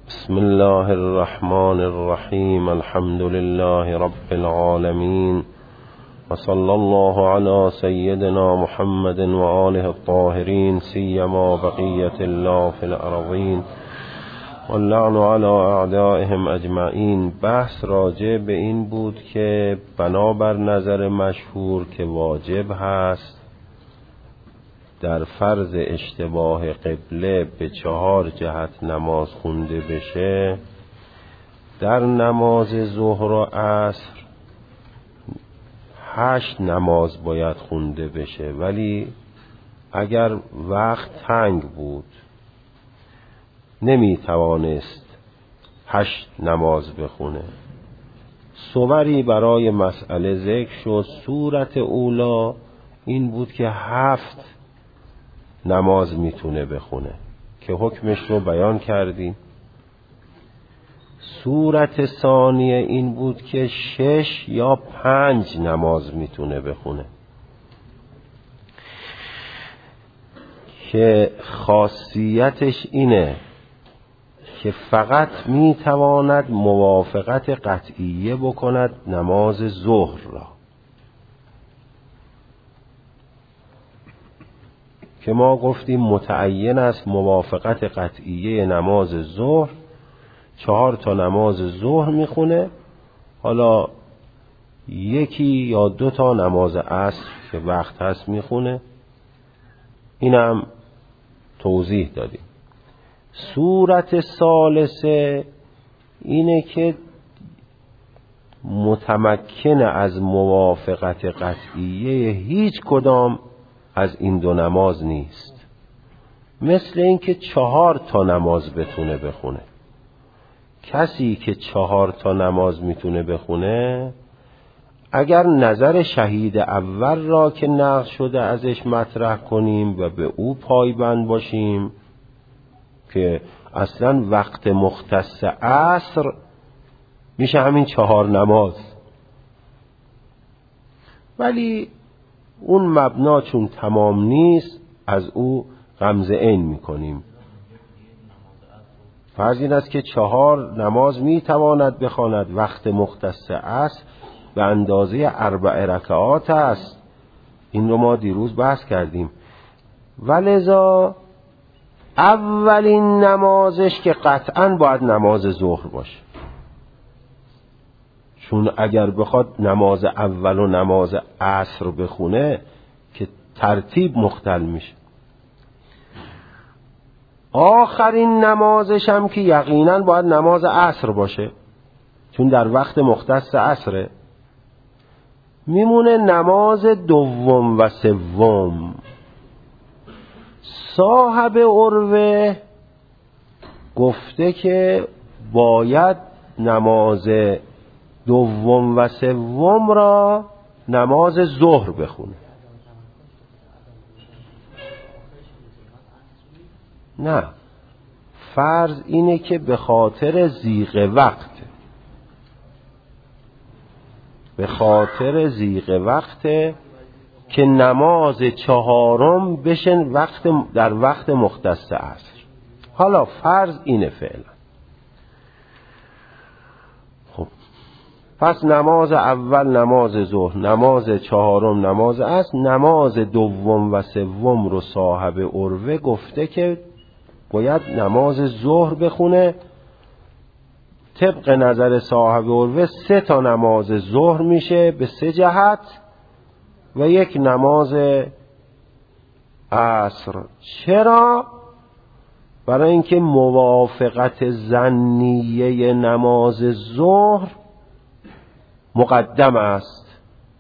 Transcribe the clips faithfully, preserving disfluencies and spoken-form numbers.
بسم الله الرحمن الرحیم. الحمد لله رب العالمین و صلی الله علی سیدنا محمد و آله الطاهرین سیما بقیة الله فی الارضین واللعن علی اعدائهم اجمعین. بحث راجع به این بود که بنابر نظر مشهور که واجب هست در فرض اشتباه قبله به چهار جهت نماز خونده بشه، در نماز ظهر و عصر هشت نماز باید خونده بشه، ولی اگر وقت تنگ بود نمی توانست هشت نماز بخونه. صوری برای مسئله ذکر شد. صورت اولا این بود که هفت نماز میتونه بخونه که حکمش رو بیان کردیم. صورت ثانیه این بود که شش یا پنج نماز میتونه بخونه که خاصیتش اینه که فقط میتواند موافقت قطعیه بکند نماز ظهر را، که ما گفتیم متعین است موافقت قطعیه نماز ظهر. چهار تا نماز ظهر میخونه، حالا یکی یا دو تا نماز عصر که وقت هست میخونه. اینم توضیح دادیم. صورت ثالثه اینه که متمکن از موافقت قطعیه هیچ کدام از این دو نماز نیست، مثل این که چهار تا نماز بتونه بخونه. کسی که چهار تا نماز میتونه بخونه، اگر نظر شهید اول را که نقل شده ازش مطرح کنیم و به او پایبند باشیم که اصلا وقت مختص عصر میشه همین چهار نماز، ولی اون مبنا چون تمام نیست از او غمزه عین میکنیم. فرض این است که چهار نماز میتواند بخواند، وقت مختص عصر به اندازه اربع رکعات است. این رو ما دیروز بحث کردیم. ولذا اولین نمازش که قطعا باید نماز ظهر باشه، چون اگر بخواد نماز اول و نماز عصر بخونه که ترتیب مختل میشه. آخرین نمازش هم که یقینا باید نماز عصر باشه، چون در وقت مختص عصره. میمونه نماز دوم و سوم. صاحب عروه گفته که باید نماز دوم و سوم را نماز ظهر بخونه. نه، فرض اینه که به خاطر ضیق وقت به خاطر ضیق وقت که نماز چهارم بشن وقت در وقت مختص عصر. حالا فرض اینه فعلا. خب پس نماز اول نماز ظهر، نماز چهارم نماز عصر، نماز دوم و سوم رو صاحب عروه گفته که باید نماز ظهر بخونه. طبق نظر صاحب عروه سه تا نماز ظهر میشه به سه جهت و یک نماز عصر. چرا؟ برای اینکه موافقت ظنیه نماز ظهر مقدم است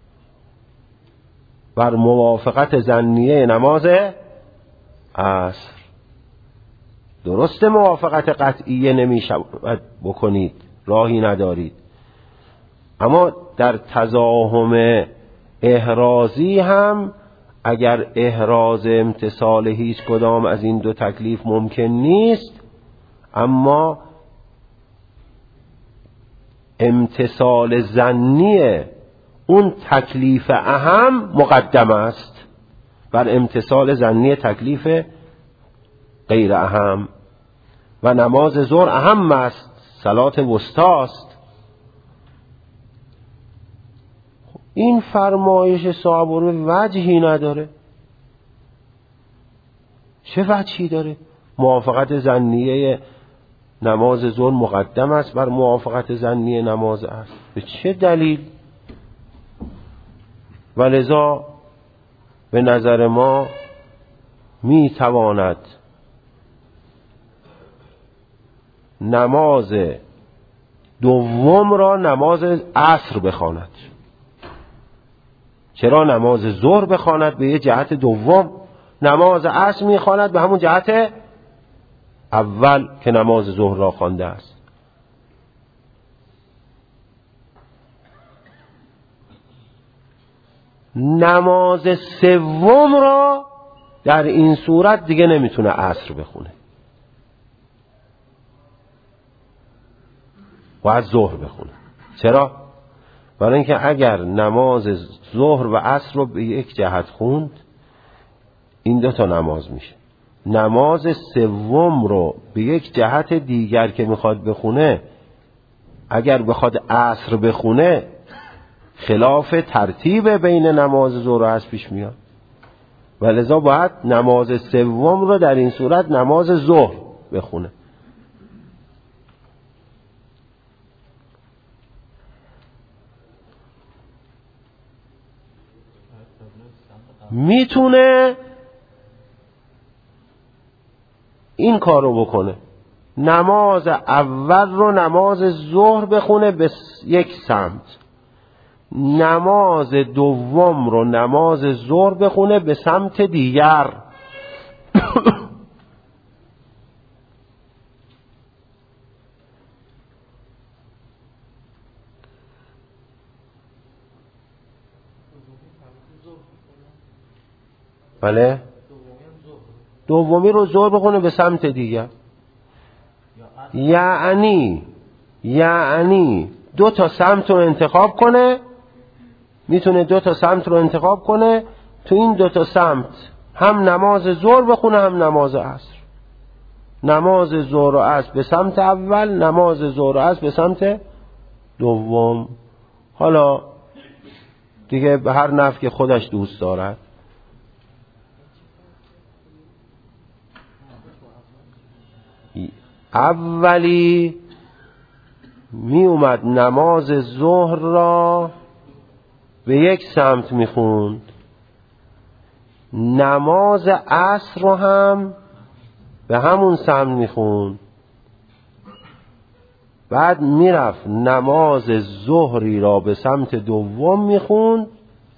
بر موافقت ظنیه نماز عصر. درست موافقت قطعیه نمیشه بکنید، راهی ندارید، اما در تزاحم احرازی هم اگر احراز امتثال هیچ کدام از این دو تکلیف ممکن نیست، اما امتثال ظنی اون تکلیف اهم مقدم است بر امتثال ظنی تکلیف غیر اهم. و نماز ظهر اهم است، صلات وسطاست. این فرمایش صاحب وجهی نداره. چه وجهی داره؟ موافقت ظنیه نماز ظهر مقدم است بر موافقت ظنی نماز عصر. به چه دلیل؟ ولذا به نظر ما می تواند نماز دوم را نماز عصر بخواند. چرا نماز ظهر بخواند به یه جهت دوم، نماز عصر میخواند به همون جهت اول که نماز ظهر را خوانده است؟ نماز سوم را در این صورت دیگه نمیتونه عصر بخونه، باید ظهر بخونه. چرا؟ برای اینکه اگر نماز ظهر و عصر رو به یک جهت خوند، این دو تا نماز میشه. نماز سوم رو به یک جهت دیگر که میخواد بخونه، اگر بخواد عصر بخونه، خلاف ترتیب بین نماز ظهر و عصر پیش میاد. ولذا باید نماز سوم رو در این صورت نماز ظهر بخونه. میتونه این کار رو بکنه، نماز اول رو نماز ظهر بخونه به یک سمت، نماز دوم رو نماز ظهر بخونه به سمت دیگر. بله، دومی رو ظهر بخونه به سمت دیگر. یعنی یعنی دو تا سمت رو انتخاب کنه، میتونه دو تا سمت رو انتخاب کنه، تو این دو تا سمت هم نماز ظهر بخونه هم نماز عصر. نماز ظهر و عصر به سمت اول، نماز ظهر و عصر به سمت دوم. حالا دیگه به هر نفع که خودش دوست دارد. اولی می اومد نماز ظهر را به یک سمت می خوند، نماز عصر رو هم به همون سمت می خوند، بعد می رفت نماز ظهری را به سمت دوم می خوند.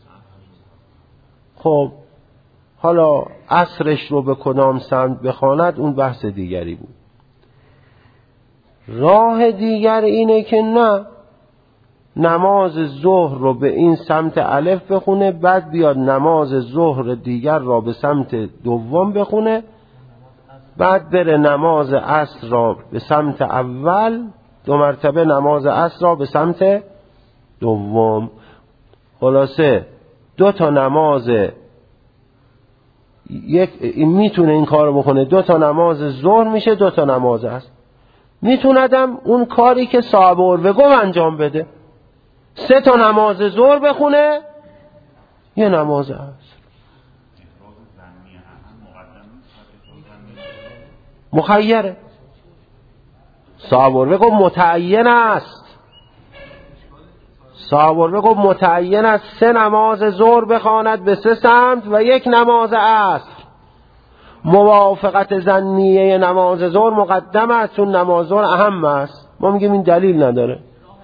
خب حالا عصرش رو به کدام سمت بخواند اون بحث دیگری بود. راه دیگر اینه که نه، نماز ظهر رو به این سمت الف بخونه، بعد بیاد نماز ظهر دیگر را به سمت دوم بخونه، بعد بره نماز عصر را به سمت اول، دو مرتبه نماز عصر را به سمت دوم. خلاصه دو تا نماز، یک این میتونه این کار رو بکنه، دو تا نماز ظهر میشه دو تا نماز عصر. میتوندم اون کاری که صاحب عروه گفت انجام بده، سه تا نماز ظهر بخونه یه نماز عصر. مخیره. صاحب عروه گفت متعین است، صاحب عروه گفت متعین است سه نماز ظهر بخواند به سه سمت و یک نماز عصر. موافقت ظنیه نماز ظهر مقدم است چون نماز ظهر اهم است. ما میگیم این دلیل نداره.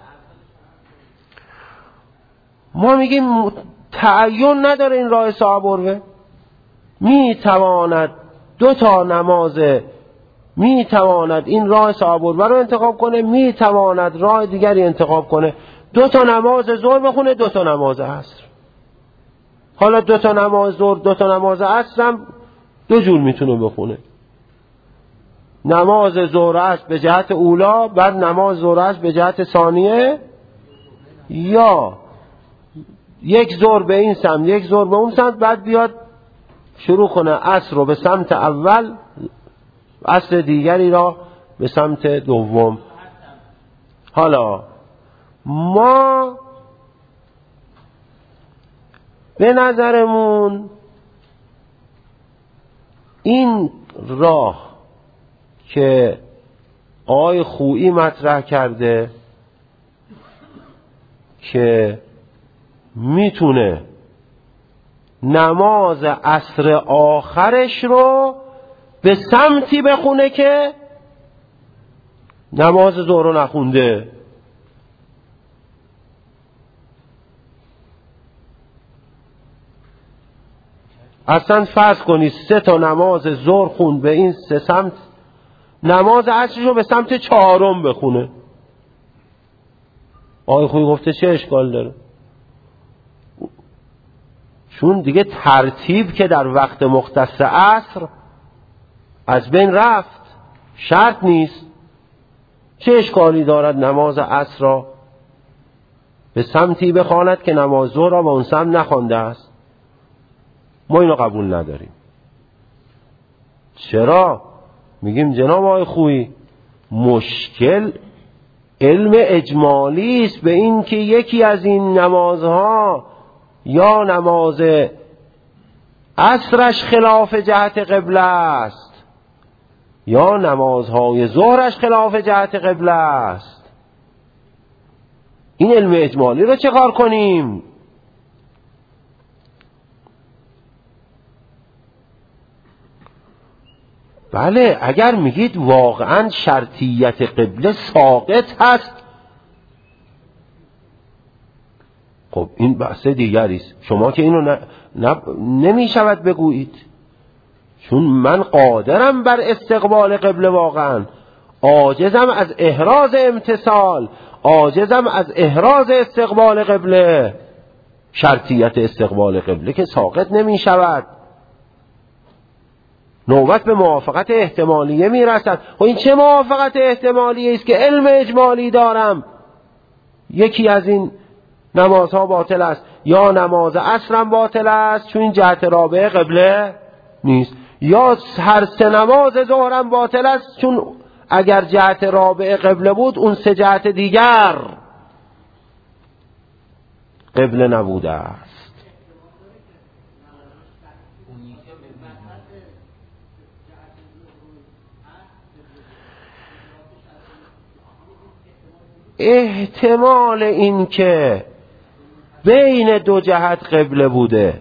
ما میگیم تعین نداره این راه صاحب عروه. میتواند دو تا نماز، میتواند این راه صاحب عروه رو انتخاب کنه، میتواند راه دیگری انتخاب کنه، دو تا نماز ظهر بخونه دو تا نماز عصر. حالا دو تا نماز ظهر دو تا نماز عصر هم دو جور میتونه بخونه، نماز ظهر عصر به جهت اولا، بعد نماز ظهر عصر به جهت ثانیه، یا یک ظهر به این سمت یک ظهر به اون سمت، بعد بیاد شروع کنه عصر رو به سمت اول، عصر دیگری را به سمت دوم. حالا ما به نظرمون این راه که آقای خویی مطرح کرده که میتونه نماز عصر آخرش رو به سمتی بخونه که نماز ظهر رو نخونده. اصلا فرض کنید سه تا نماز ظهر خوند، به این سه سمت نماز عصرش رو به سمت چهارم بخونه. آقای خویی گفته چه اشکال داره؟ چون دیگه ترتیب که در وقت مختص عصر از بین رفت، شرط نیست. چه اشکالی دارد نماز عصر را به سمتی بخواند که نماز ظهر را به اون سمت نخوانده است؟ ما اینو قبول نداریم. چرا؟ میگیم جناب آقای خویی مشکل علم اجمالی است به این که یکی از این نمازها یا نماز عصرش خلاف جهت قبله است یا نمازهای ظهرش خلاف جهت قبله است. این علم اجمالی رو چه کار کنیم؟ بله، اگر میگید واقعا شرطیت قبله ساقط هست، خب این بحث دیگری است. شما که اینو ن... ن... نمیشود بگویید، چون من قادرم بر استقبال قبله، واقعا عاجزم از احراز امتثال، عاجزم از احراز استقبال قبله. شرطیت استقبال قبله که ساقط نمیشود، نوبت به موافقت احتمالیه میرسد. و این چه موافقت احتمالیه است که علم اجمالی دارم یکی از این نمازها باطل است، یا نماز عصرم باطل است چون این جهت رابعه قبله نیست، یا هر سه نماز ظهرم باطل است چون اگر جهت رابعه قبله بود اون سه جهت دیگر قبله نبوده است. احتمال این که بین دو جهت قبله بوده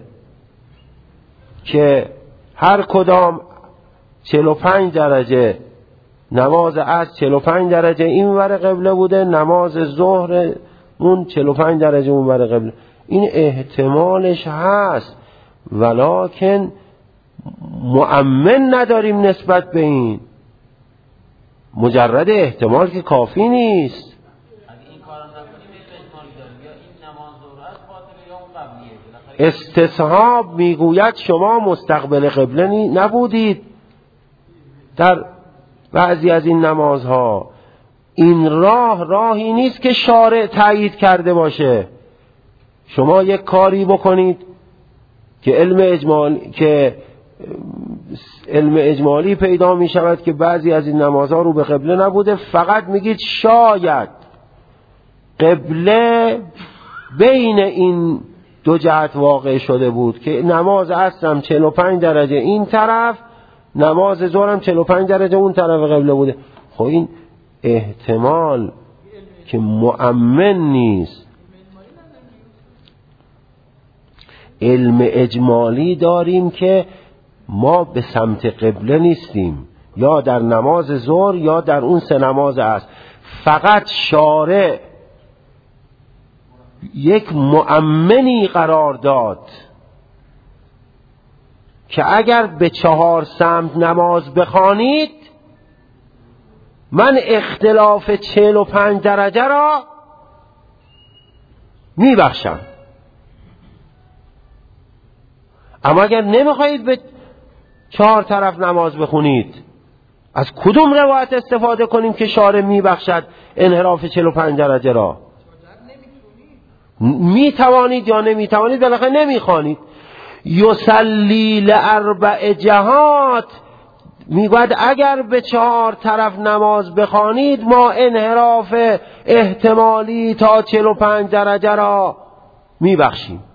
که هر کدام چهل و پنج درجه، نماز عصر چهل و پنج درجه این ور قبله بوده، نماز ظهر اون چهل و پنج درجه اون ور قبله، این احتمالش هست، ولکن مؤمن نداریم نسبت به این. مجرد احتمال که کافی نیست. استصحاب میگوید شما مستقبل قبله نبودید در بعضی از این نمازها. این راه راهی نیست که شارع تایید کرده باشه. شما یک کاری بکنید که علم اجمالی که علم اجمالی پیدا می شود که بعضی از این نمازها رو به قبله نبوده، فقط میگید شاید قبله بین این دو جهت واقع شده بود که نماز عصرم چهل و پنج درجه این طرف، نماز ظهرم چهل و پنج درجه اون طرف قبله بوده. خب این احتمال که مؤمن نیست. علم اجمالی داریم که ما به سمت قبله نیستیم، یا در نماز ظهر یا در اون سه نماز عصر. فقط شارع یک مؤمنی قرار داد که اگر به چهار سمت نماز بخوانید من اختلاف چهل و پنج درجه را میبخشم، اما اگر نمیخواهید به چهار طرف نماز بخونید، از کدوم روایت استفاده کنیم که شارع میبخشد انحراف چهل و پنج درجه را؟ میتوانید یا نمیتوانید، بالاخره نمیخوانید. یصلی لاربع جهات، میگوید اگر به چهار طرف نماز بخوانید ما انحراف احتمالی تا چهل و پنج درجه را میبخشیم.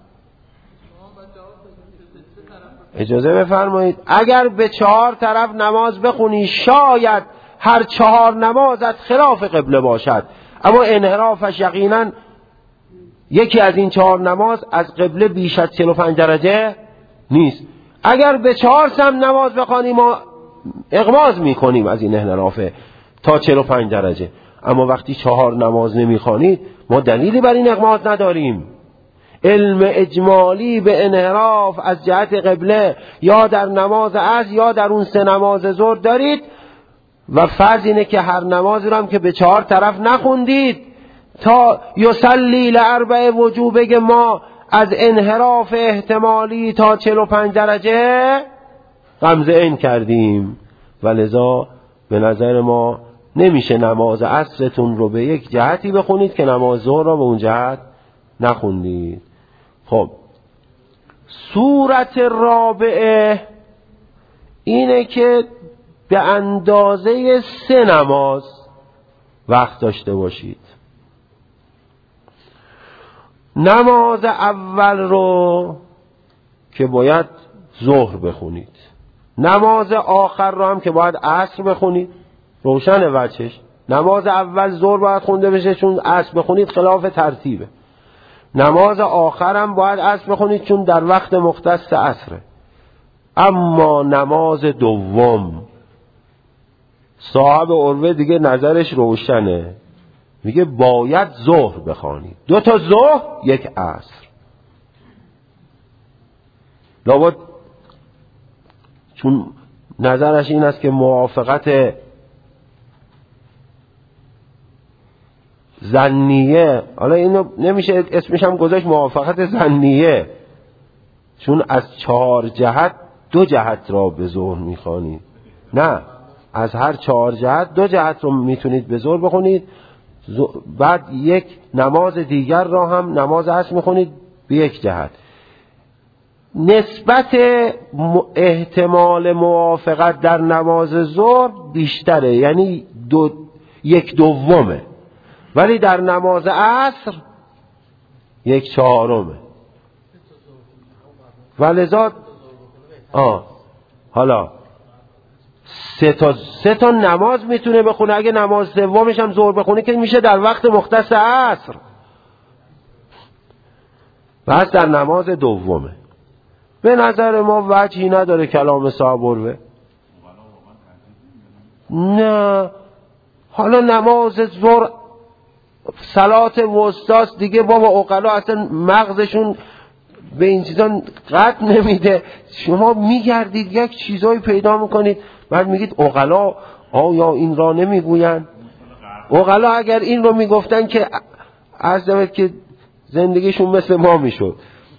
اجازه بفرمایید، اگر به چهار طرف نماز بخونی شاید هر چهار نمازت خلاف قبله باشد، اما انحرافش یقینا یکی از این چهار نماز از قبله بیش از چهل و پنج درجه نیست. اگر به چهار سم نماز بخوانی ما اغماض میکنیم از این انحرافه تا چهل و پنج درجه، اما وقتی چهار نماز نمیخوانید ما دلیلی بر این اغماض نداریم. علم اجمالی به انحراف از جهت قبله یا در نماز عصر یا در اون سه نماز ظهر دارید و فرض اینه که هر نمازی رو هم که به چهار طرف نخوندید تا یصلی لاربع وجوه بگه ما از انحراف احتمالی تا چهل و پنج درجه غمزه این کردیم و لذا به نظر ما نمیشه نماز عصرتون رو به یک جهتی بخونید که نماز ظهر رو به اون جهت نخوندید. خب صورت رابعه اینه که به اندازه سه نماز وقت داشته باشید. نماز اول رو که باید ظهر بخونید، نماز آخر رو هم که باید عصر بخونید. روشن وجهش نماز اول ظهر باید خونده بشه چون عصر بخونید خلاف ترتیبه، نماز آخر هم باید عصر بخونید چون در وقت مختص عصره. اما نماز دوم صاحب عروه دیگه نظرش روشنه، میگه باید ظهر بخوانید، دو تا ظهر یک عصر. لابد چون نظرش این است که موافقت ظنیه، حالا اینو نمیشه اسمش هم گذاشت موافقت ظنیه، چون از چهار جهت دو جهت را به ظهر میخوانید، نه از هر چهار جهت دو جهت رو میتونید به ظهر بخونید، بعد یک نماز دیگر را هم نماز عصر میخونید به یک جهت. نسبت احتمال موافقت در نماز ظهر بیشتره، یعنی دو یک دومه، ولی در نماز عصر یک چهارمه. ولذا آه حالا سه تا سه تا نماز میتونه بخونه. اگه نماز سومش هم ظهر بخونه که میشه در وقت مختص عصر، بس در نماز دومه. به نظر ما وجهی نداره کلام صاحب عروه. نه حالا نماز ظهر صلات وسطاست دیگه، بابا عقلا اصلا مغزشون به این چیزا قد نمیده. شما میگردید یک چیزایی پیدا میکنید بعد میگید عقلا آیا این را نمیگوین؟ عقلا اگر این رو میگفتن که عرض دارد که زندگیشون مثل ما میشد.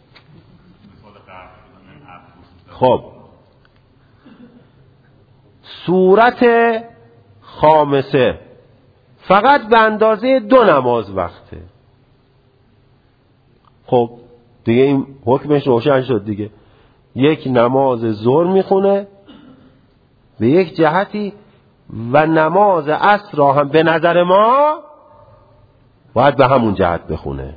خب صورت خامسه فقط به اندازه دو نماز وقته. خب دیگه این حکمش روشن شد دیگه. یک نماز ظهر میخونه به یک جهتی و نماز عصر را هم به نظر ما باید به همون جهت بخونه.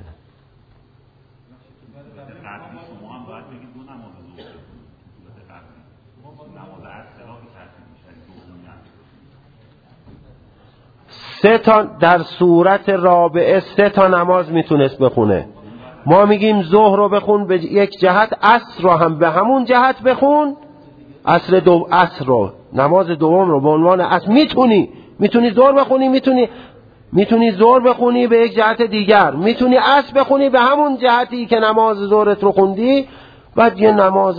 سه تا در صورت رابعه سه تا نماز میتونست بخونه. ما میگیم ظهر رو بخون به یک جهت، عصر رو هم به همون جهت بخون. عصر دو عصر رو نماز دوم رو به عنوان عصر میتونی میتونی ظهر بخونی، میتونی میتونی ظهر بخونی به یک جهت دیگر، میتونی عصر بخونی به همون جهتی که نماز ظهرت رو خوندی. بعد یه نماز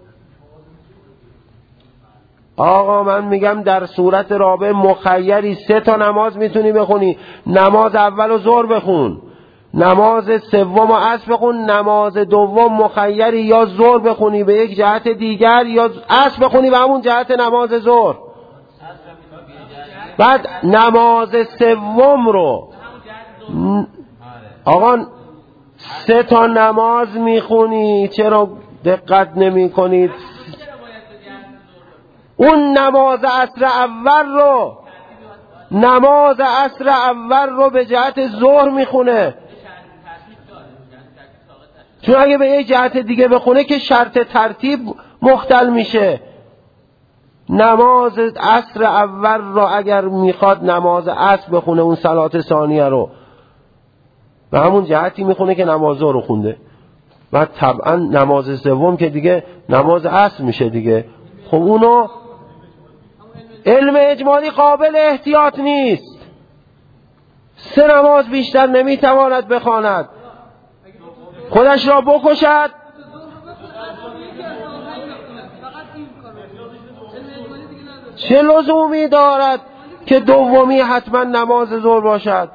آقا من میگم در صورت رابع مخیری سه تا نماز میتونی بخونی. نماز اول و ظهر بخون، نماز سوم و عصر بخون، نماز دوم مخیری یا ظهر بخونی به یک جهت دیگر یا عصر بخونی به همون جهت نماز ظهر. بعد نماز سوم رو آقا سه تا نماز میخونی، چرا دقت نمی کنید؟ اون نماز عصر اول رو نماز عصر اول رو به جهت ظهر میخونه، چون اگه به یک جهت دیگه بخونه که شرط ترتیب مختل میشه. نماز عصر اول رو اگر میخواد نماز عصر بخونه اون صلات ثانیه رو به همون جهتی میخونه که نماز ظهر رو خونده. و طبعا نماز سوم که دیگه نماز عصر میشه دیگه. خب اونو علم اجمالی قابل احتیاط نیست. سه نماز بیشتر نمیتواند بخواند، خودش را بکشد. چه لزومی دارد که دومی حتما نماز ظهر باشد؟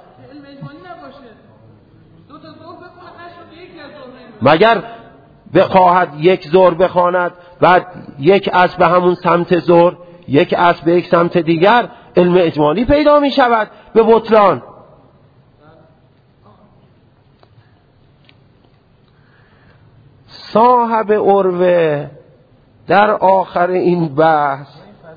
مگر بخواهد یک ظهر بخواند بعد یک عصر به همون سمت ظهر، یک عصر به یک سمت دیگر، علم اجمالی پیدا می شود به بطلان. صاحب عروه در آخر این بحث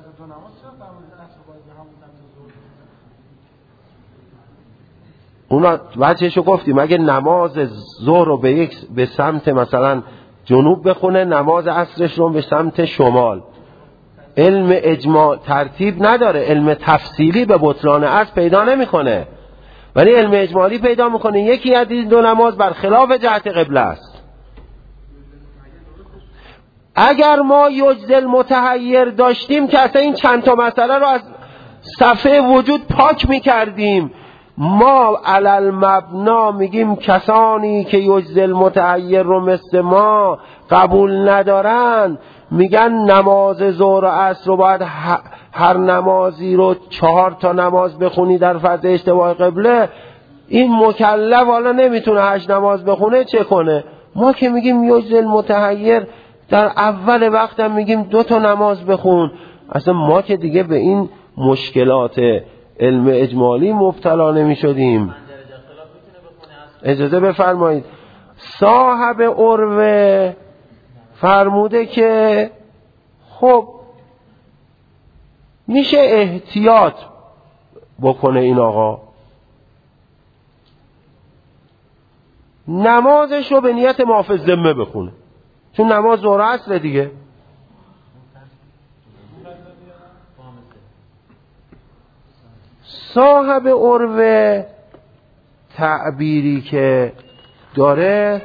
اونا وجهشو گفتیم، اگه نماز ظهر رو به یک به سمت مثلا جنوب بخونه، نماز عصرش رو به سمت شمال، علم اجماع ترتیب نداره، علم تفصیلی به بطلان عصر پیدا نمیکنه، ولی علم اجمالی پیدا میکنه یکی از این دو نماز برخلاف جهت قبله است. اگر ما یجزل متحیر داشتیم که اصلا این چند تا مسئله رو از صفحه وجود پاک میکردیم. ما علل مبنا میگیم کسانی که یجزل متحیر رو مثل ما قبول ندارن، میگن نماز ظهر و عصر رو باید هر نمازی رو چهار تا نماز بخونی در فرض اشتباه قبله. این مکلف حالا نمیتونه هشت نماز بخونه، چه کنه؟ ما که میگیم یجزل متحیر در اول وقت هم میگیم دو تا نماز بخون. اصلا ما که دیگه به این مشکلات علم اجمالی مبتلا نمی شدیم. اجازه بفرمایید. صاحب عروه فرموده که خب میشه احتیاط بکنه این آقا، نمازش رو به نیت معافظ ذمه بخونه، چون نماز ظهر عصر دیگه. صاحب عروه تعبیری که داره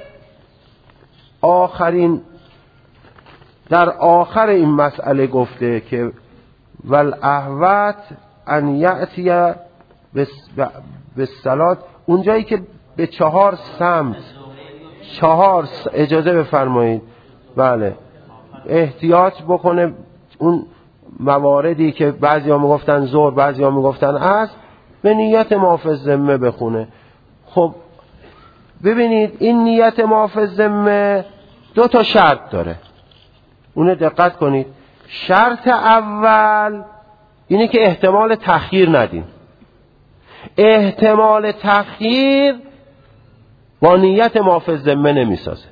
آخرین در آخر این مسئله گفته که والاحوط ان یأتی بالصلاة، اونجایی که به چهار سمت چهار س... اجازه بفرمایید، بله، احتیاط بکنه اون مواردی که بعضی ها میگفتن ظهر بعضی ها میگفتن عصر، به نیت معافظ ذمه بخونه. خب ببینید این نیت معافظ ذمه دو تا شرط داره، اونه دقت کنید. شرط اول اینه که احتمال تأخیر ندیم. احتمال تأخیر با نیت معافظ ذمه نمیسازه.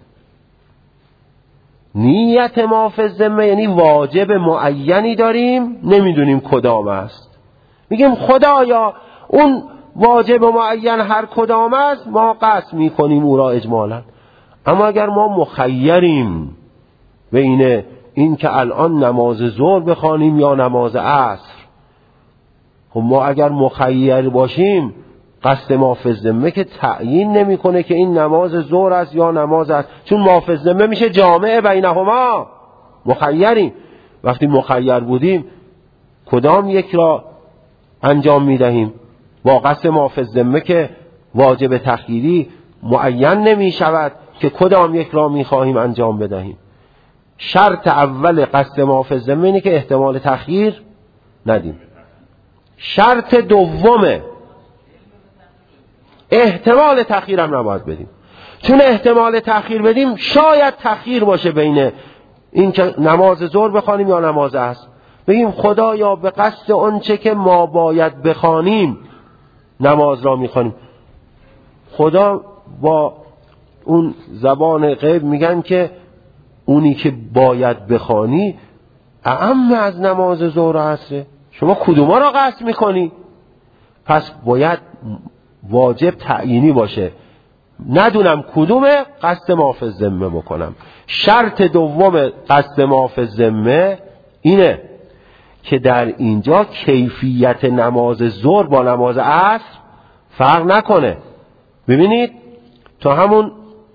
نیت معافظ ذمه یعنی واجب معینی داریم نمیدونیم کدام است، میگیم خدایا اون واجب معین هر کدام است ما قصد میکنیم او را اجمالا. اما اگر ما مخیریم بین این که الان نماز ظهر بخوانیم یا نماز عصر، خب ما اگر مخیر باشیم قصد معافظ ذمه که تعیین نمیکنه که این نماز ظهر است یا نماز است، چون معافظ ذمه میشه جامع بینهما. مخیریم، وقتی مخیر بودیم کدام یک را انجام میدهیم؟ با قصد معافظ ذمه که واجب تخییری معین نمی شود که کدام یک را میخواهیم انجام بدهیم. شرط اول قصد معافظ ذمه اینه که احتمال تخییر ندیم. شرط دومه احتمال تأخیر هم نباید بدیم، چون احتمال تأخیر بدیم شاید تأخیر باشه بین این که نماز ظهر بخوانیم یا نماز عصر. بگیم خدایا به قصد آنچه که ما باید بخوانیم نماز را میخوانیم. خدا با اون زبان غیب میگن که اونی که باید بخوانی اعم از نماز ظهر و عصر. شما کدوما را قصد میکنی؟ پس باید واجب تعیینی باشه، ندونم کدومه قصد ما فی الذمه بکنم. شرط دوم قصد ما فی الذمه اینه که در اینجا کیفیت نماز ظهر با نماز عصر فرق نکنه. ببینید تو همون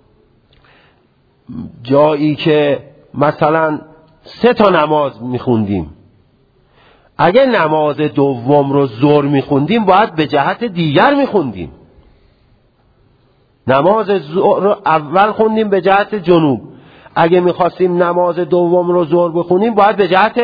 جایی که مثلا سه تا نماز میخوندیم، اگه نماز دوم رو ظهر میخوندیم باید به جهت دیگر میخوندیم. نماز ظهر رو اول خوندیم به جهت جنوب، اگه میخواستیم نماز دوم رو ظهر بخونیم باید به جهت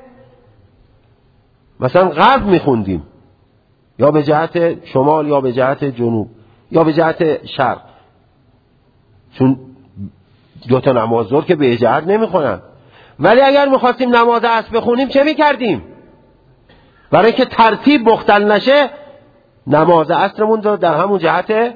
مثلا غرب میخوندیم، یا به جهت شمال یا به جهت جنوب یا به جهت شرق، چون دو تا نماز ظهر که به جهت نمیخونن. ولی اگر میخواستیم نماز عصر بخونیم چه میکردیم؟ برای که ترتیب مختل نشه نماز عصرمون رو در همون جهت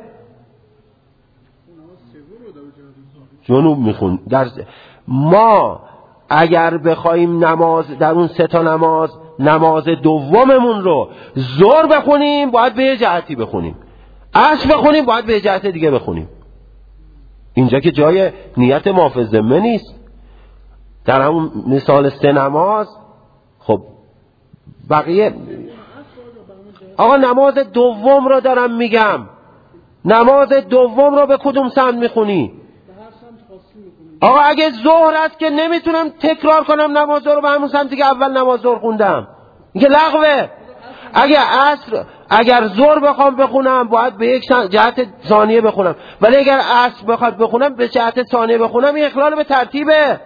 جنوب میخون. در ما اگر بخوایم نماز در اون سه تا نماز نماز دوممون رو ظهر بخونیم باید به جهتی بخونیم، عصر بخونیم باید به جهت دیگه بخونیم. اینجا که جای نیت ما فی الذمه نیست. در همون مثال سه نماز خب بقیه آقا نماز دوم رو دارم میگم، نماز دوم رو به کدوم سمت میخونی؟ آقا اگه ظهر است که نمیتونم تکرار کنم نماز رو به همون سمتی که اول نماز ظهر خوندم، این که لغوه. اگه عصر اگر ظهر بخوام بخونم باید به یک جهت ثانیه بخونم، ولی اگر عصر بخواد بخونم به جهت ثانیه بخونم، این اخلال به ترتیبه.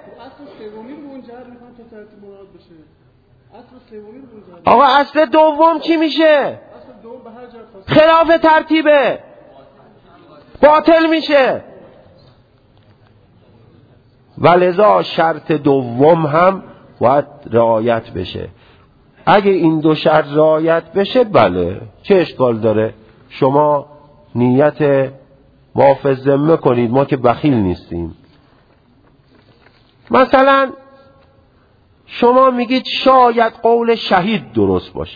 آقا اصل دوم چی میشه؟ خلاف ترتیبه، باطل میشه. ولذا شرط دوم هم باید رعایت بشه. اگه این دو شرط رعایت بشه بله چه اشکال داره؟ شما نیت ما فی الذمه کنید، ما که بخیل نیستیم. مثلا شما میگید شاید قول شهید درست باشه،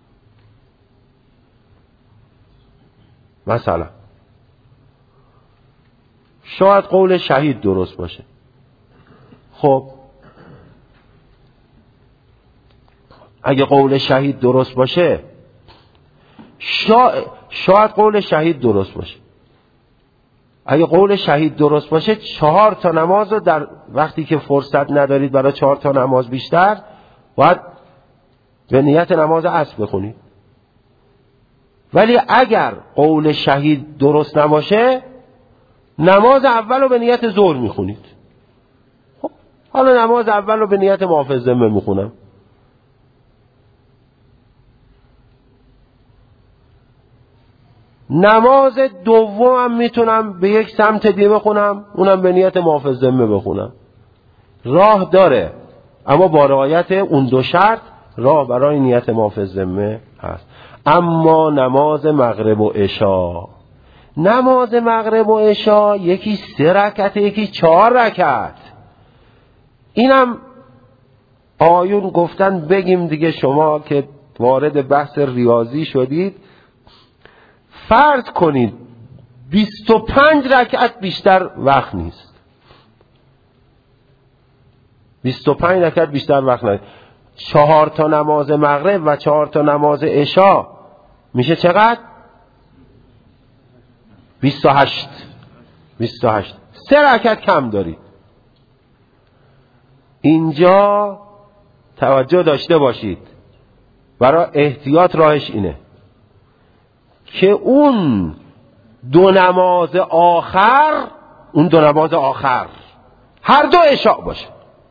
مثلا شاید قول شهید درست باشه. خب اگه قول شهید درست باشه شا... شاید قول شهید درست باشه. اگه قول شهید درست باشه چهار تا نماز رو در وقتی که فرصت ندارید برای چهار تا نماز بیشتر باید به نیت نماز عصر بخونید. ولی اگر قول شهید درست نباشه نماز اول رو به نیت ظهر میخونید. خب حالا نماز اول رو به نیت ما فی الذمه میخونم. نماز دومم میتونم به یک سمت دیگه بخونم، اونم به نیت ما فی الذمه بخونم. راه داره، اما با رعایت اون دو شرط راه برای نیت ما فی الذمه هست. اما نماز مغرب و عشا، نماز مغرب و عشا یکی سه رکعت یکی چهار رکعت، اینم آیون گفتن بگیم دیگه، شما که وارد بحث ریاضی شدید فرض کنید بیست و پنج رکعت بیشتر وقت نیست، بیست و پنج رکعت بیشتر وقت نیست. چهار تا نماز مغرب و چهار تا نماز عشا میشه چقدر؟ بیست و هشت. بیست و هشت. سه رکعت کم دارید. اینجا توجه داشته باشید، برای احتیاط راهش اینه که اون دو نماز آخر اون دو نماز آخر هر دو عشاء باشه.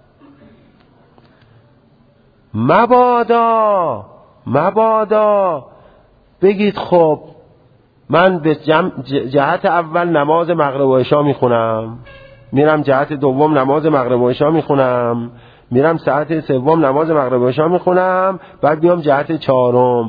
مبادا مبادا بگید خب من به جهت اول نماز مغرب و عشاء میخونم، میرم جهت دوم نماز مغرب و عشاء میخونم، میرم ساعت سوم نماز مغرب و عشاء میخونم، بعد میام جهت چهارم.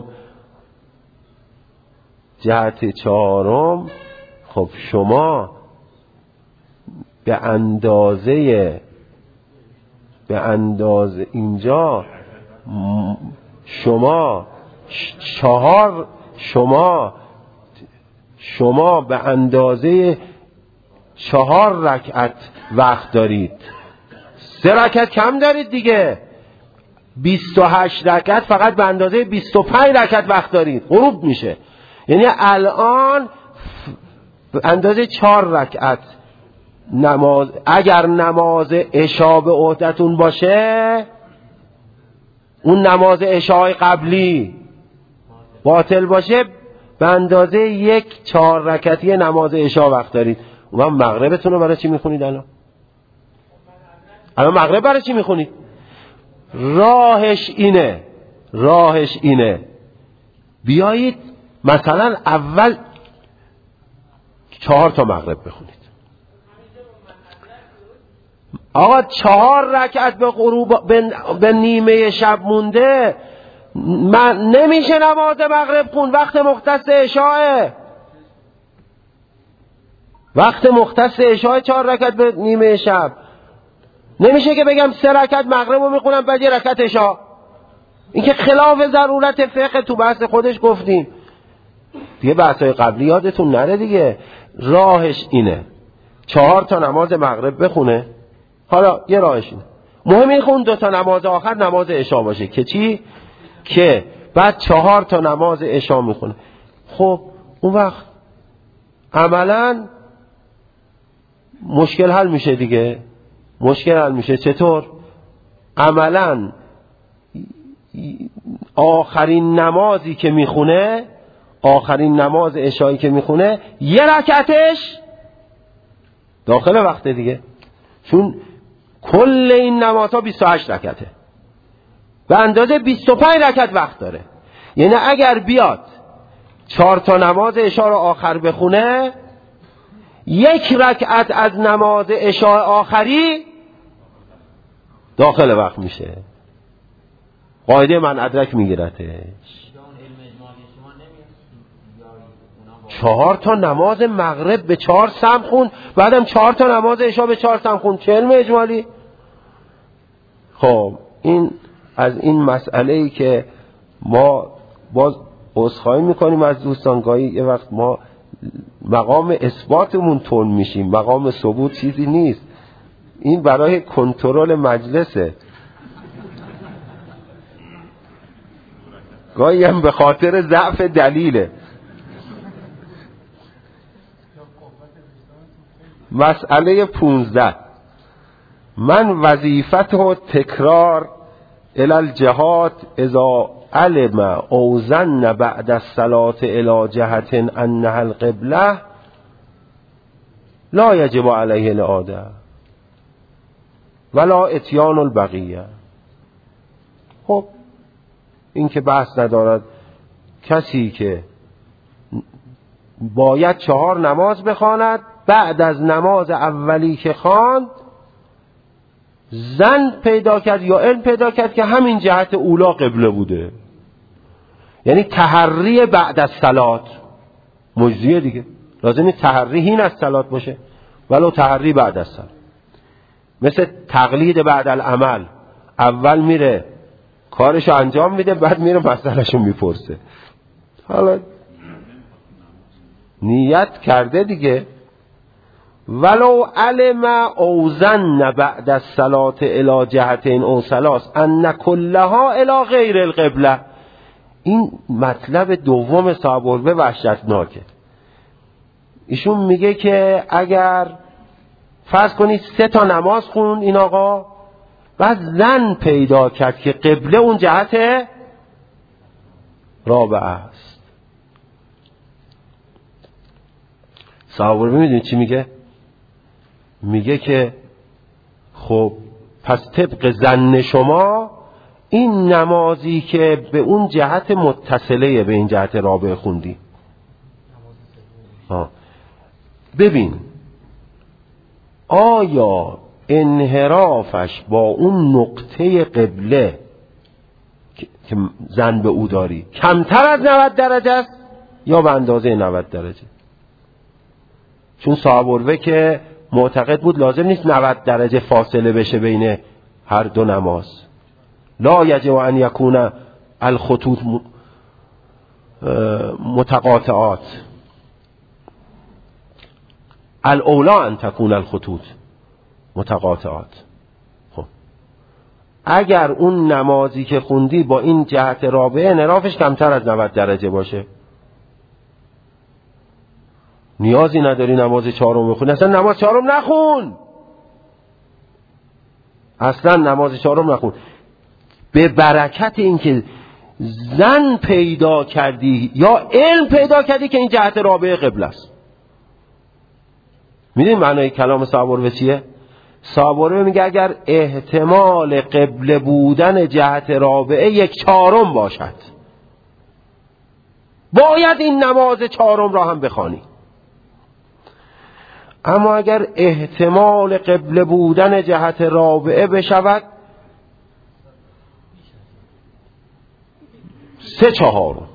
جهت چهارم خب شما به اندازه به اندازه اینجا شما چهار شما شما به اندازه چهار رکعت وقت دارید، سه رکعت کم دارید دیگه، بیست و هشت رکعت فقط به اندازه بیست و پنج رکعت وقت دارید، غروب میشه. یعنی الان به اندازه چهار رکعت نماز، اگر نماز عشا به عهدتون باشه، اون نماز عشای قبلی باطل باشه، به اندازه یک چهار رکعتی نماز عشا وقت دارید. اون مغربتون رو برای چی میخونید الان؟ الان مغرب برای چی میخونید؟ راهش اینه راهش اینه بیایید مثلا اول چهار تا مغرب بخونید. آقا چهار رکعت به غروب به نیمه شب مونده، من نمیشه نماز مغرب خون، وقت مختص عشاءه، وقت مختص عشاء چهار رکعت به نیمه شب. نمیشه که بگم سه رکعت مغرب رو میخونم بعد یه رکعت عشاء. این که خلاف ضرورت فقه، تو بحث خودش گفتیم دیگه، بحثای قبلی یادتون نره دیگه. راهش اینه چهار تا نماز مغرب بخونه. حالا یه راهش اینه، مهم این خون دو تا نماز آخر نماز عشاء باشه که چی؟ که بعد چهار تا نماز عشاء میخونه. خب اون وقت عملا مشکل حل میشه دیگه. مشکل حل میشه چطور؟ عملا آخرین نمازی که میخونه، آخرین نماز عشایی که میخونه، یه رکعتش داخل وقته دیگه، چون کل این نمازها بیست و هشت رکعته، به اندازه بیست و پنج رکعت وقت داره. یعنی اگر بیاد چهار تا نماز عشا رو آخر بخونه، یک رکعت از نماز عشاء آخری داخل وقت میشه. قاعده من ادرک میگیرتش. چهار تا نماز مغرب به چهار سم خون، بعدم چهار تا نماز عشاء به چهار سم خون، چه علم اجمالی؟ خب این از این مسئله ای که ما باز عذرخواهی میکنیم از دوستان، گاهی یه وقت ما مقام اثباتمون تون میشیم، مقام ثبوت چیزی نیست، این برای کنترل مجلسه. گاهی هم به خاطر ضعف دلیله. مسئله پونزده، من وظیفت و تکرار الالجهات اذا علم او ظن بعد الصلاة الى جهت انها القبله لا یجب علیه الاعاده ولا اتیان البقیه. خب این که بحث ندارد، کسی که باید چهار نماز بخواند، بعد از نماز اولی که خواند ظن پیدا کرد یا علم پیدا کرد که همین جهت اولا قبله بوده، یعنی تحری بعد از صلات مجزیه دیگه، لازمی تحری هین از صلات باشه ولو تحری بعد از صلات. مثل تقلید بعد العمل، اول میره کارشو انجام میده بعد میره مسئلهشو میپرسه. حالا نیت کرده دیگه. ولو علم او ظن بعد الصلاة الى جهتین او ثلاث ان كلها الى غیر القبله. این مطلب دوم صاحب العربه وحشتناکه. ایشون میگه که اگر فرض کنید سه تا نماز خون این آقا، بعد ظن پیدا کرد که قبله اون جهت رابعه است. صاحب العربه میدونید چی میگه؟ میگه که خب پس طبق ظن شما این نمازی که به اون جهت متصله، به این جهت رابعه خوندی، آه. ببین آیا انحرافش با اون نقطه قبله که ظن به او داری کمتر از نود درجه است یا به اندازه نود درجه؟ چون صاحب العربه که معتقد بود لازم نیست نود درجه فاصله بشه بین هر دو نماز. لا یجب ان یکون الخطوط متقاطعات، الاولا ان تکون الخطوط متقاطعات. خب اگر اون نمازی که خوندی با این جهت رابعه انحرافش کمتر از نود درجه باشه، نیازی نداری نماز چهارم بخونی. اصلا نماز چهارم نخون، اصلا نماز چهارم نخون. به برکت این که زن پیدا کردی یا علم پیدا کردی که این جهت رابعه قبله است. میدونی معنای کلام صابروی چیه؟ صابروی میگه اگر احتمال قبله بودن جهت رابعه یک چهارم باشد، باید این نماز چهارم را هم بخوانی. اما اگر احتمال قبله بودن جهت رابعه بشود سه چهارم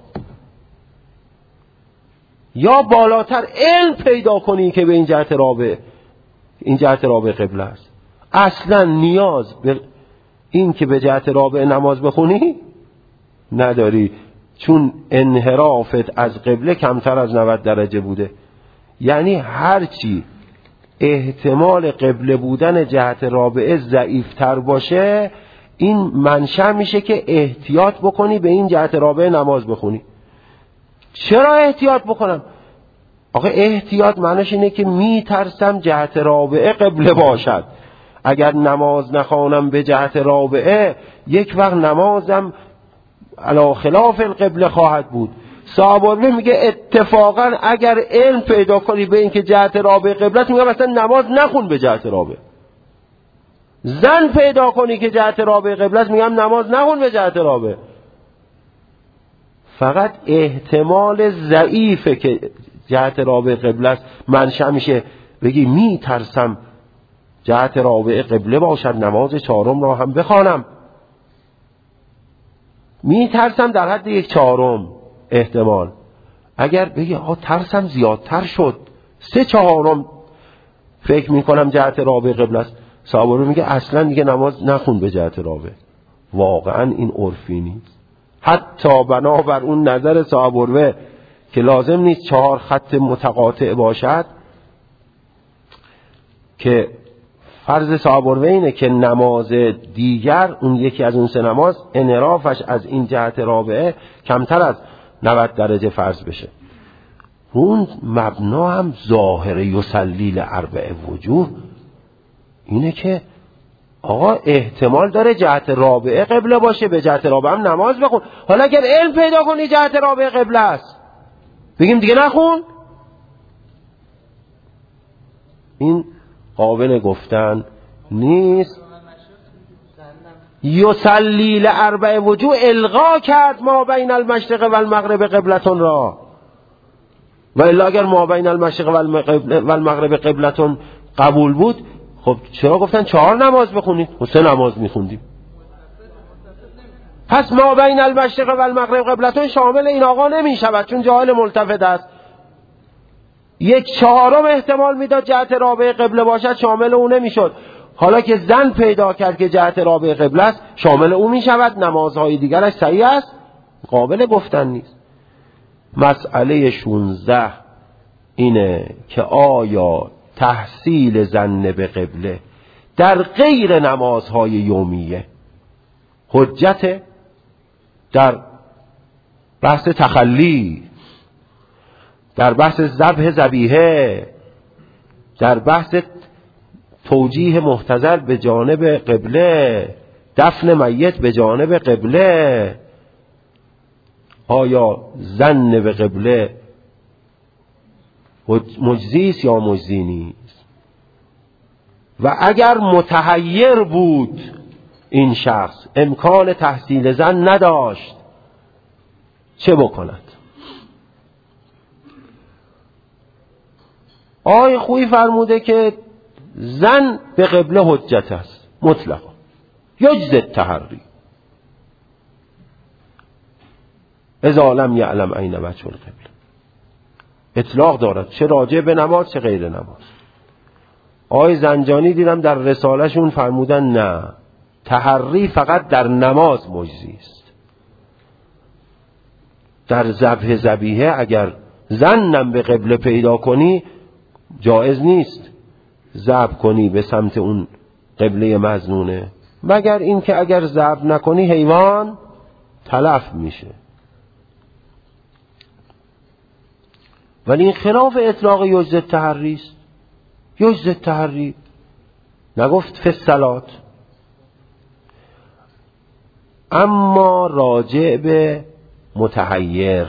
یا بالاتر، علم پیدا کنی که به این جهت رابعه این جهت رابعه قبله است، اصلا نیاز به این که به جهت رابعه نماز بخونی نداری، چون انحرافت از قبله کمتر از نود درجه بوده. یعنی هرچی احتمال قبله بودن جهت رابعه ضعیفتر باشه، این منشأ میشه که احتیاط بکنی به این جهت رابعه نماز بخونی. چرا احتیاط بکنم؟ آخه احتیاط معنیش اینه که میترسم جهت رابعه قبله باشد. اگر نماز نخوانم به جهت رابعه، یک وقت نمازم علی خلاف القبله خواهد بود. صابروی میگه اتفاقا اگر علم پیدا کنی به این که جهت رابعه قبله است، میگم اصلا نماز نخون به جهت رابعه. زن پیدا کنی که جهت رابعه قبله است، میگم نماز نخون به جهت رابعه. فقط احتمال ضعیفه که جهت رابعه قبله است منشأ میشه بگی میترسم جهت رابعه قبله باشد، نماز چهارم را هم بخوانم. میترسم در حد یک چهارم احتمال. اگر بگی آقا ترسم زیادتر شد، سه چهارم فکر میکنم جهت رابعه قبله است، صابروی میگه اصلا دیگه نماز نخون به جهت رابعه. واقعا این عرفی نیست. حتی بنابر اون نظر صابروی که لازم نیست چهار خط متقاطع باشد، که فرض صابروی اینه که نماز دیگر، اون یکی از اون سه نماز، انحرافش از این جهت رابعه کمتر از نود درجه فرض بشه. اون مبنا هم ظاهر یصلی لاربع وجوه اینه که آقا احتمال داره جهت رابعه قبله باشه، به جهت رابعه هم نماز بخون. حالا اگر علم پیدا کنی جهت رابعه قبله است، بگیم دیگه نخون؟ این قابل گفتن نیست. یصلی لاربع وجوه الغا کرد ما بین المشرق و المغرب قبلتون را، و الا اگر ما بین المشرق و المغرب قبلتون قبول بود، خب چرا گفتن چهار نماز بخونید؟ خب سه نماز میخوندیم. پس ما بین المشرق و المغرب قبلتون شامل این آقا نمیشود، چون جاهل ملتفت است. یک چهارم احتمال میداد جهت رابعه قبله باشد، شامل او نمیشد. حالا که زن پیدا کرد که جهت رابعه قبله است، شامل او میشود. نمازهای دیگرش صحیح است، قابل گفتن نیست. مسئله شونزده اینه که آیا تحصیل ظن به قبله در غیر نمازهای یومیه حجت؟ در بحث تخلی، در بحث ذبح ذبیحه، در بحث توجیه محتضر به جانب قبله، دفن میت به جانب قبله، آیا ظن به قبله مجزیست یا مجزی نیست؟ و اگر متحیر بود این شخص، امکان تحصیل ظن نداشت، چه بکند؟ آقای خویی فرموده که ظن به قبله حجت است مطلقا، یجزی التحری اذا لم یعلم این وجه القبله. اطلاق دارد، چه راجع به نماز چه غیر نماز. آقای زنجانی دیدم در رسالهشون فرمودن نه، تحری فقط در نماز مجزی است. در ذبح ذبیحه اگر ظنم به قبله پیدا کنی جایز نیست ذبح کنی به سمت اون قبله مظنونه، مگر اینکه اگر ذبح نکنی حیوان تلف میشه. ولی این خلاف اطلاق یجز التحری است. یجز التحری نگفت فی الصلات. اما راجع به متحیر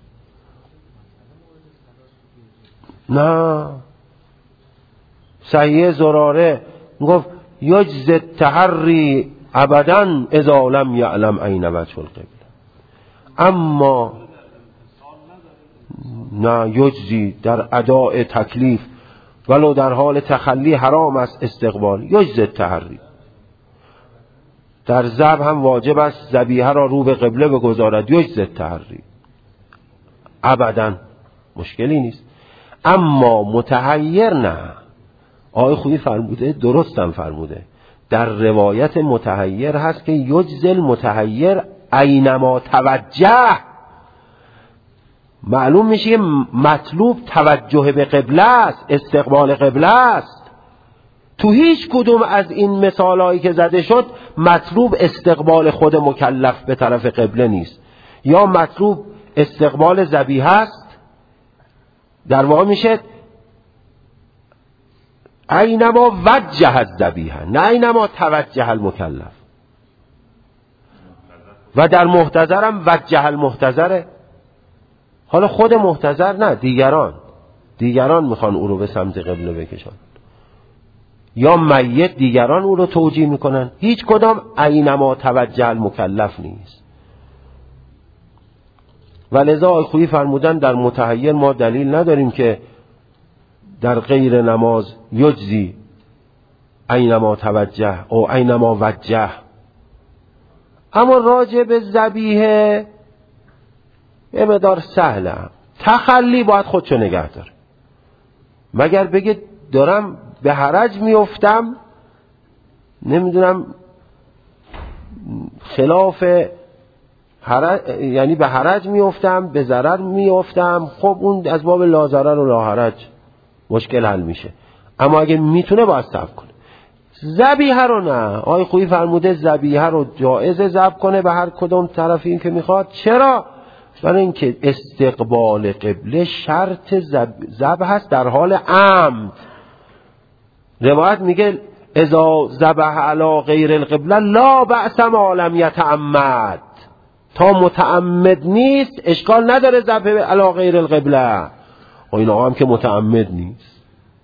نه، صحیح زراره گفت یجز التحری ابدا اذا لم یعلم این وجه القبله. اما نه، یجزی در اداء تکلیف ولو در حال تخلی حرام است استقبال. یجز التحری در ذبح هم واجب است ذبیحه را رو به قبله بگذارد. یجز التحری ابدا مشکلی نیست. اما متحیر نه. آقای خویی فرموده، درستم فرموده، در روایت متحیر هست که یجز المتحیر اینما توجه. معلوم میشه مطلوب توجه به قبله است، استقبال قبله است. تو هیچ کدوم از این مثالایی که زده شد مطلوب استقبال خود مکلف به طرف قبله نیست، یا مطلوب استقبال ذبیحه است. در واقع میشه اینما وجه الذبیحه نه اینما توجه المکلف. و در محتضرم وجه المحتضره. حالا خود محتضر نه، دیگران دیگران میخوان او رو به سمت قبله بکشن، یا میت دیگران او رو توجیه میکنن. هیچ کدام اینما توجه المکلف نیست. ولذا آقای خویی فرمودن در متحیر ما دلیل نداریم که در غیر نماز یجزی اینما توجه او اینما وجه. اما راجع به ذبیحه یه مقدار سهله. تخلی باید خودشو نگه داره. مگر بگه دارم به حرج میافتم، نمیدونم خلاف حرج، یعنی به حرج میافتم، به ضرر میافتم، خب اون از باب لا ضرر و لا حرج مشکل حل میشه. اما اگه میتونه باید صبر کنه. ذبیحه رو نه. آقای خویی فرموده ذبیحه رو جایز ذبح کنه به هر کدوم طرفی که میخواد. چرا؟ برای اینکه استقبال قبله شرط ذبح هست در حال عمد. روایت میگه اذا ذبح علی غیر القبله لا بأس ما لم یتعمد. تا متعمد نیست اشکال نداره ذبح علی غیر القبله. و این آقا هم که متعمد نیست.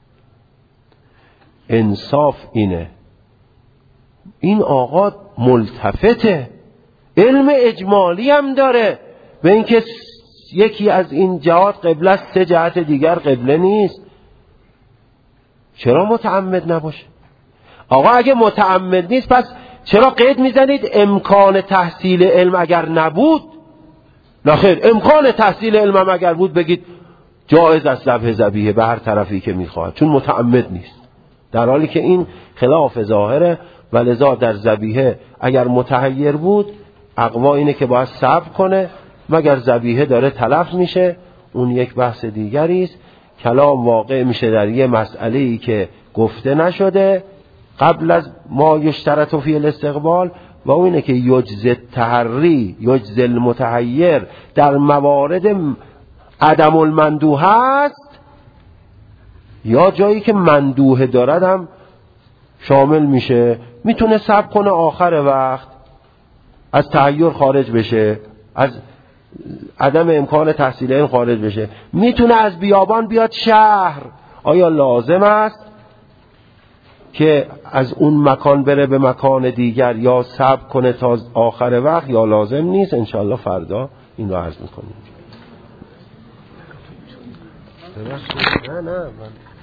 انصاف اینه، این آقا ملتفته، علم اجمالی هم داره به اینکه یکی از این جهات قبله است، سه جهت دیگر قبله نیست. چرا متعمد نباشه؟ آقا اگه متعمد نیست پس چرا قید میزنید امکان تحصیل علم اگر نبود؟ نه خیر، امکان تحصیل علم هم اگر بود بگید جایز است ذبح ذبیحه به هر طرفی که میخواد، چون متعمد نیست. در حالی که این خلاف ظاهره. ولذا در ذبیحه اگر متحیر بود اقوا اینه که باید صبر کنه مگر ذبیحه داره تلف میشه، اون یک بحث دیگری است. کلام واقع میشه در یه مسئله‌ای که گفته نشده قبل از ما یشترط فی الاستقبال، و اون اینه که یجز التحری یجز المتحیر در موارد عدم المندوح هست، یا جایی که مندوح دارد هم شامل میشه. میتونه صبر کنه آخر وقت از تحیر خارج بشه، از عدم امکان تحصیل علم خارج بشه. میتونه از بیابان بیاد شهر. آیا لازم است که از اون مکان بره به مکان دیگر یا صبر کنه تا آخر وقت، یا لازم نیست؟ انشاءالله فردا این رو عرض میکنیم. نه نه من